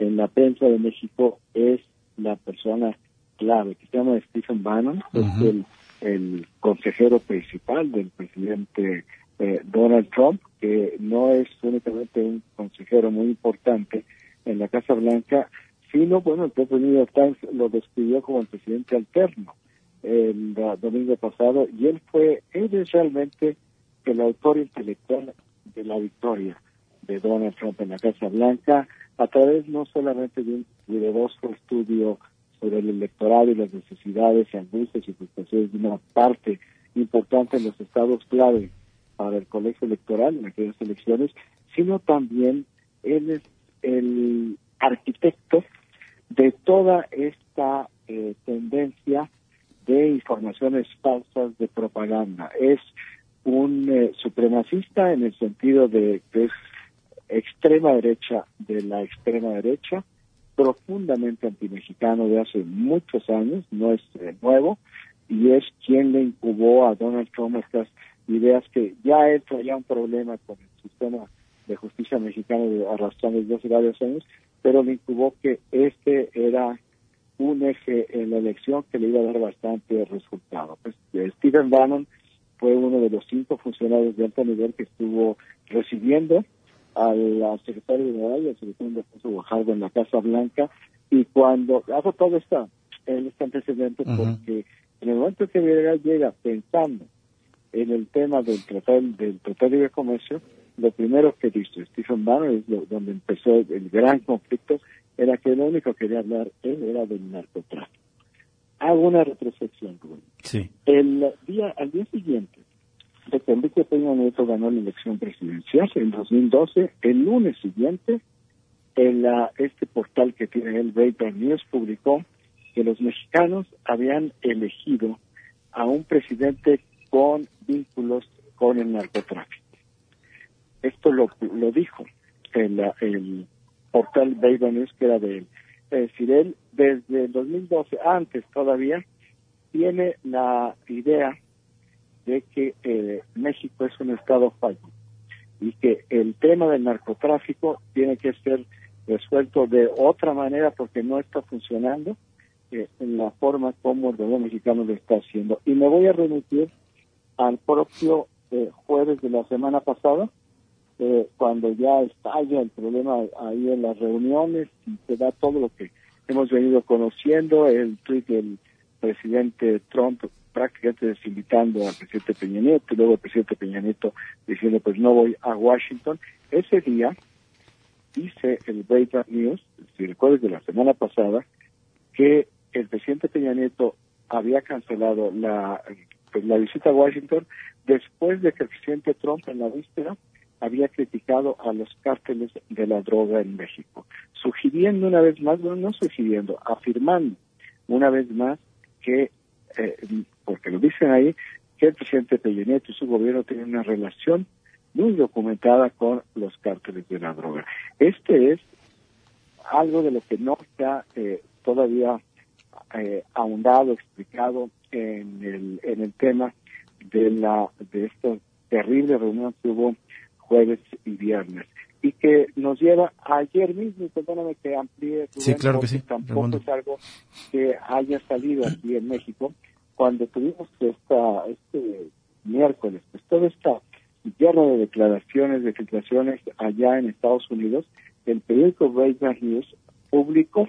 S5: en la prensa de México es la persona clave, que se llama Stephen Bannon, uh-huh. es el, el consejero principal del presidente eh, Donald Trump, que no es únicamente un consejero muy importante en la Casa Blanca, sino, bueno, el propio New York Times lo describió como el presidente alterno el uh, domingo pasado, y él fue, él es realmente el autor intelectual de la victoria de Donald Trump en la Casa Blanca, a través no solamente de un cuidadoso estudio sobre el electorado y las necesidades, angustias y frustraciones de una parte importante en los estados clave para el colegio electoral en aquellas elecciones, sino también él es el arquitecto de toda esta eh, tendencia de informaciones falsas, de propaganda. Es un eh, supremacista en el sentido de que es extrema derecha de la extrema derecha, profundamente antimexicano de hace muchos años, no es eh, nuevo, y es quien le incubó a Donald Trump estas ideas que ya él traía un problema con el sistema de justicia mexicano de arrastrando desde hace varios años, pero le incubó que este era un eje en la elección que le iba a dar bastante resultado. Pues, Stephen Bannon fue uno de los cinco funcionarios de alto nivel que estuvo recibiendo al secretario general y al secretario de Defensa Guajardo en la Casa Blanca, y cuando hago todo esta, este antecedente, uh-huh. porque en el momento que llega, llega pensando en el tema del tratado, del tratado de libre comercio, lo primero que dice Stephen Bannon, es lo, donde empezó el gran conflicto, era que lo único que quería hablar él era del narcotráfico. Hago una retrospección, Rubén.
S3: Sí.
S5: El día, al día siguiente de que Enrique Peña Nieto ganó la elección presidencial en dos mil doce, el lunes siguiente, en la, este portal que tiene el Breitbart News publicó que los mexicanos habían elegido a un presidente con vínculos con el narcotráfico. Esto lo, lo dijo el, el portal Breitbart News, que era de él. Es decir, él desde el dos mil doce, antes todavía, tiene la idea de que eh, México es un estado fallido y que el tema del narcotráfico tiene que ser resuelto de otra manera porque no está funcionando eh, en la forma como el gobierno mexicano lo está haciendo. Y me voy a remitir al propio eh, jueves de la semana pasada, eh, cuando ya estalla el problema ahí en las reuniones y se da todo lo que hemos venido conociendo, el tuit del presidente Trump prácticamente desinvitando al presidente Peña Nieto, y luego el presidente Peña Nieto diciendo, pues no voy a Washington. Ese día dice el Breitbart News, si recuerdas de la semana pasada, que el presidente Peña Nieto había cancelado la, pues, la visita a Washington después de que el presidente Trump en la víspera había criticado a los cárteles de la droga en México, sugiriendo una vez más, bueno, no sugiriendo, afirmando una vez más que Eh, porque lo dicen ahí, que el presidente Peña Nieto y su gobierno tienen una relación muy documentada con los cárteles de la droga. Este es algo de lo que no está eh, todavía eh, ahondado, explicado en el en el tema de la de esta terrible reunión que hubo jueves y viernes, y que nos lleva a ayer mismo, y perdóname que amplíe, Rubén,
S3: sí, claro que sí,
S5: tampoco es algo que haya salido aquí en México, cuando tuvimos esta, este miércoles, pues toda esta guerra de declaraciones, de filtraciones allá en Estados Unidos, el periódico Breitbart News publicó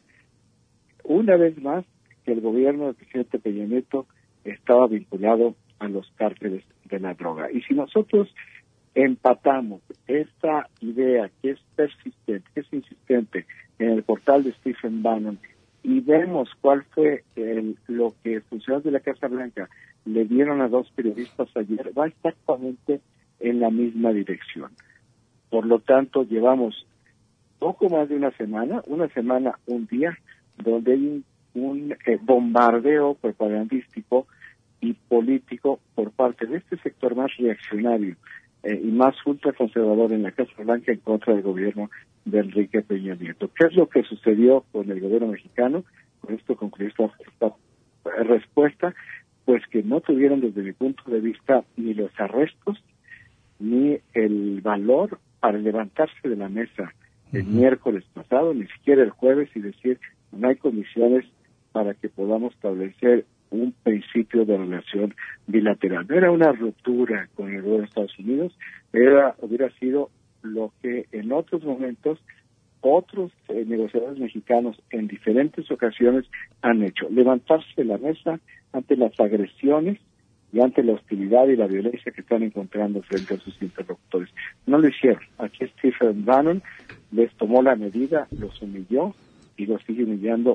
S5: una vez más que el gobierno del presidente Peña Nieto estaba vinculado a los cárteles de la droga. Y si nosotros empatamos esta idea que es persistente, que es insistente en el portal de Stephen Bannon, y vemos cuál fue el, lo que funcionarios de la Casa Blanca le dieron a dos periodistas ayer, va exactamente en la misma dirección. Por lo tanto, llevamos poco más de una semana, una semana, un día, donde hay un, un eh, bombardeo propagandístico y político por parte de este sector más reaccionario eh, y más ultraconservador en la Casa Blanca en contra del gobierno de Enrique Peña Nieto. ¿Qué es lo que sucedió con el gobierno mexicano? Con esto concluye esta, esta respuesta, pues que no tuvieron desde mi punto de vista ni los arrestos ni el valor para levantarse de la mesa el uh-huh. miércoles pasado, ni siquiera el jueves, y decir, no hay condiciones para que podamos establecer un principio de relación bilateral. No era una ruptura con el gobierno de Estados Unidos, era, hubiera sido lo que en otros momentos otros eh, negociadores mexicanos en diferentes ocasiones han hecho, levantarse de la mesa ante las agresiones y ante la hostilidad y la violencia que están encontrando frente a sus interlocutores. No lo hicieron. Aquí Stephen Bannon les tomó la medida, los humilló y los sigue humillando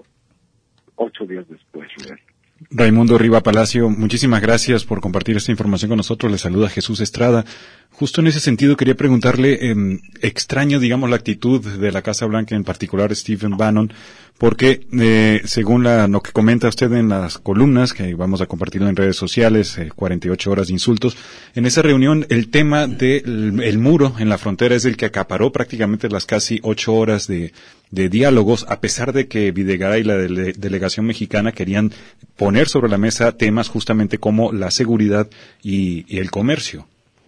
S5: ocho días después.
S2: Raimundo Riva Palacio, muchísimas gracias por compartir esta información con nosotros. Le saluda Jesús Estrada. Justo en ese sentido quería preguntarle, eh, extraño, digamos, la actitud de la Casa Blanca, en particular Stephen Bannon, porque eh, según la, lo que comenta usted en las columnas, que vamos a compartir en redes sociales, eh, cuarenta y ocho horas de insultos, en esa reunión el tema del el muro en la frontera es el que acaparó prácticamente las casi ocho horas de, de diálogos, a pesar de que Videgaray y la dele, delegación mexicana querían poner sobre la mesa temas justamente como la seguridad y, y el comercio.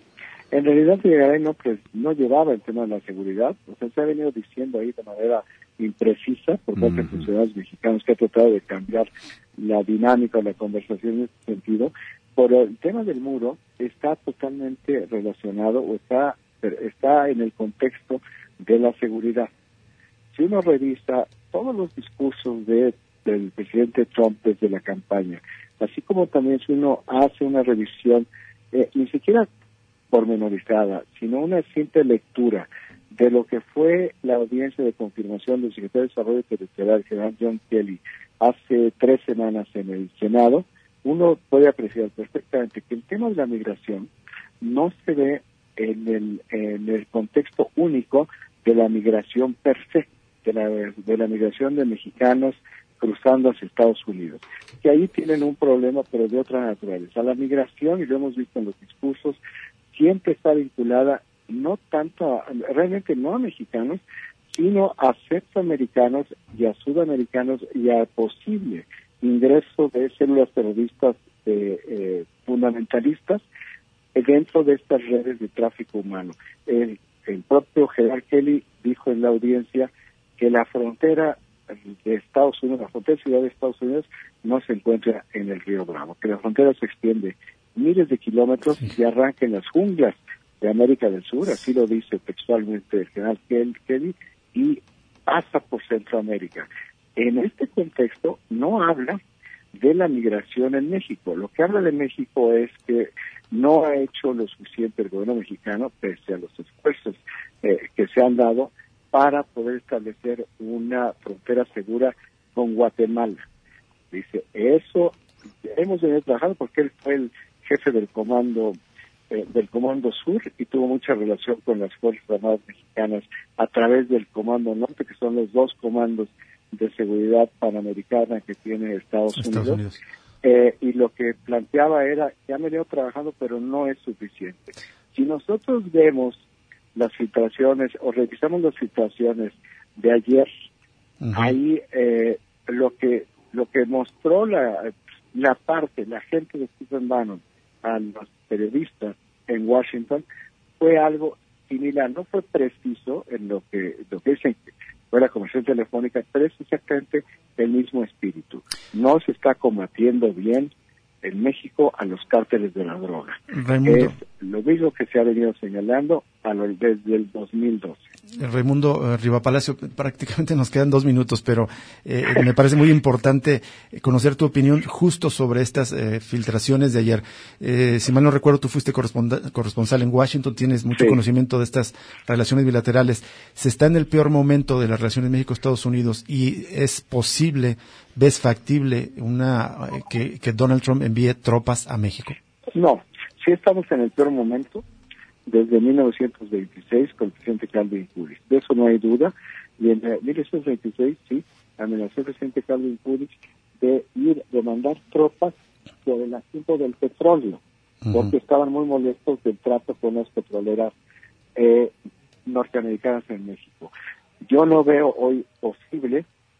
S5: En realidad Videgaray no, pues, no llevaba el tema de la seguridad, o sea, se ha venido diciendo ahí de manera imprecisa por parte uh-huh. de funcionarios mexicanos que ha tratado de cambiar la dinámica de la conversación en ese sentido, pero el tema del muro está totalmente relacionado o está, está en el contexto de la seguridad. Si uno revisa todos los discursos de, del presidente Trump desde la campaña, así como también si uno hace una revisión, eh, ni siquiera pormenorizada, sino una simple lectura de lo que fue la audiencia de confirmación del secretario de Desarrollo Territorial, el general John Kelly, hace tres semanas en el Senado, uno puede apreciar perfectamente que el tema de la migración no se ve en el, en el contexto único de la migración per se, de la, de la migración de mexicanos cruzando hacia Estados Unidos, que ahí tienen un problema, pero de otra naturaleza. La migración, y lo hemos visto en los discursos, siempre está vinculada no tanto, a, realmente no a mexicanos, sino a centroamericanos y a sudamericanos y a posible ingreso de células terroristas eh, eh, fundamentalistas dentro de estas redes de tráfico humano. El, el propio general Kelly dijo en la audiencia que la frontera de Estados Unidos, la frontera ciudad de Estados Unidos no se encuentra en el río Bravo, que la frontera se extiende miles de kilómetros y arranca en las junglas de América del Sur, así lo dice textualmente el general Kelly, y pasa por Centroamérica. En este contexto no habla de la migración en México. Lo que habla de México es que no ha hecho lo suficiente el gobierno mexicano, pese a los esfuerzos eh, que se han dado, para poder establecer una frontera segura con Guatemala. Dice, eso hemos venido trabajando porque él fue el jefe del comando eh, del Comando Sur y tuvo mucha relación con las Fuerzas Armadas Mexicanas a través del Comando Norte, que son los dos comandos de seguridad panamericana que tiene Estados, Estados Unidos. Unidos. Eh, y lo que planteaba era, ya han venido trabajando, pero no es suficiente. Si nosotros vemos las filtraciones o revisamos las filtraciones de ayer, uh-huh. ahí eh, lo que lo que mostró la la parte, la gente de Stephen Bannon a los periodistas en Washington fue algo similar, no fue preciso en lo que lo que dicen que fue la conversación telefónica, pero es exactamente el mismo espíritu. No se está combatiendo bien en México a los cárteles de la droga.
S3: Raimundo.
S5: Es lo mismo que se ha venido señalando a lo, desde el dos mil doce.
S3: Raimundo uh, Riva Palacio, prácticamente nos quedan dos minutos, pero eh, me parece muy importante conocer tu opinión justo sobre estas eh, filtraciones de ayer. Eh, si mal no recuerdo, tú fuiste corresponsal en Washington, tienes mucho sí. conocimiento de estas relaciones bilaterales. Se está en el peor momento de las relaciones México-Estados Unidos y es posible, ves factible una eh, que, que Donald Trump envíe tropas a México.
S5: No, sí estamos en el peor momento desde mil novecientos veintiséis con el presidente Calvin Coolidge. De eso no hay duda. Y en mil novecientos veintiséis, sí, amenazó el presidente Calvin Coolidge de ir, de mandar tropas por el asunto del petróleo, uh-huh. porque estaban muy molestos del trato con las petroleras eh, norteamericanas en México. Yo no veo hoy posible,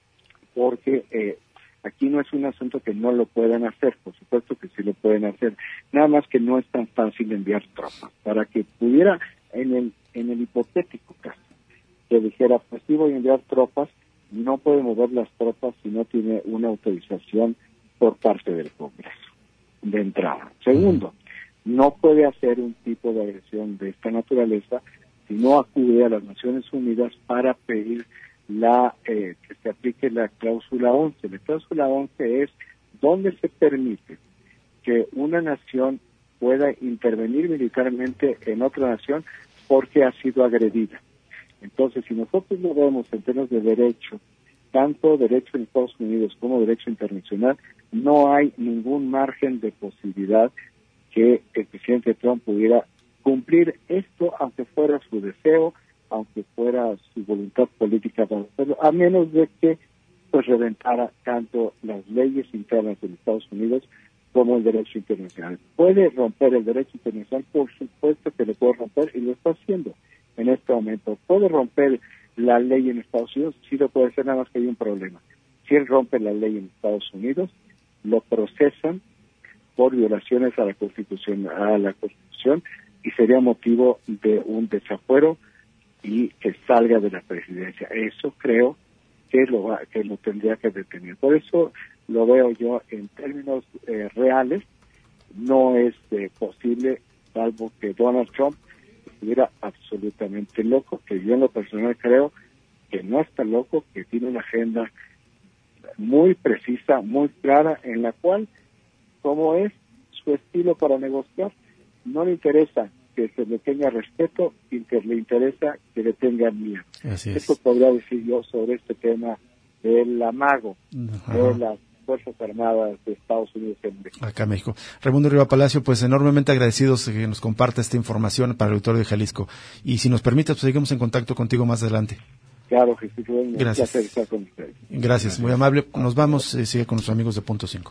S5: porque eh, aquí no es un asunto que no lo puedan hacer, por supuesto que sí lo pueden hacer, nada más que no es tan fácil enviar tropas. Para que pudiera, en el en el hipotético caso que dijera, pues sí voy a enviar tropas, no puede mover las tropas si no tiene una autorización por parte del Congreso, de entrada. Segundo, no puede hacer un tipo de agresión de esta naturaleza si no acude a las Naciones Unidas para pedir la eh, que se aplique la cláusula once. La cláusula once es donde se permite que una nación pueda intervenir militarmente en otra nación porque ha sido agredida. Entonces, si nosotros lo vemos en términos de derecho, tanto derecho en Estados Unidos como derecho internacional, no hay ningún margen de posibilidad que el presidente Trump pudiera cumplir esto, aunque fuera su deseo, aunque fuera su voluntad política para hacerlo, a menos de que pues reventara tanto las leyes internas de Estados Unidos como el derecho internacional. Puede romper el derecho internacional, por supuesto que lo puede romper y lo está haciendo en este momento. Puede romper la ley en Estados Unidos, sí lo puede hacer, nada más que hay un problema. Si él rompe la ley en Estados Unidos, lo procesan por violaciones a la Constitución, a la Constitución, y sería motivo de un desafuero y que salga de la presidencia. Eso creo que lo va, que lo tendría que detener. Por eso lo veo yo en términos eh, reales, no es eh, posible, salvo que Donald Trump estuviera absolutamente loco, que yo en lo personal creo que no está loco, que tiene una agenda muy precisa, muy clara, en la cual, como es su estilo para negociar, no le interesa que se le tenga respeto y que le interesa que le tengan miedo. Esto podría decir yo sobre este tema del amago Ajá. de las Fuerzas Armadas de Estados Unidos en México.
S3: Acá en México. Raimundo Riva Palacio, pues enormemente agradecidos que nos comparta esta información para el auditorio de Jalisco. Y si nos permite, pues seguimos en contacto contigo más adelante.
S5: Claro, Jesús.
S3: Gracias.
S5: Estar con ustedes.
S3: Gracias, muy amable. Nos vamos, eh, sigue con nuestros amigos de Punto cinco.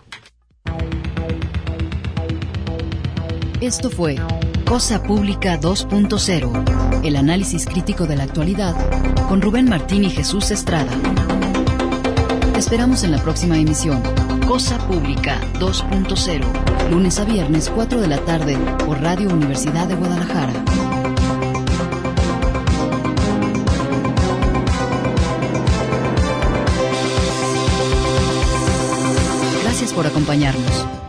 S1: Esto fue Cosa Pública dos punto cero, el análisis crítico de la actualidad con Rubén Martín y Jesús Estrada. Te esperamos en la próxima emisión, Cosa Pública dos punto cero, lunes a viernes cuatro de la tarde por Radio Universidad de Guadalajara. Gracias por acompañarnos.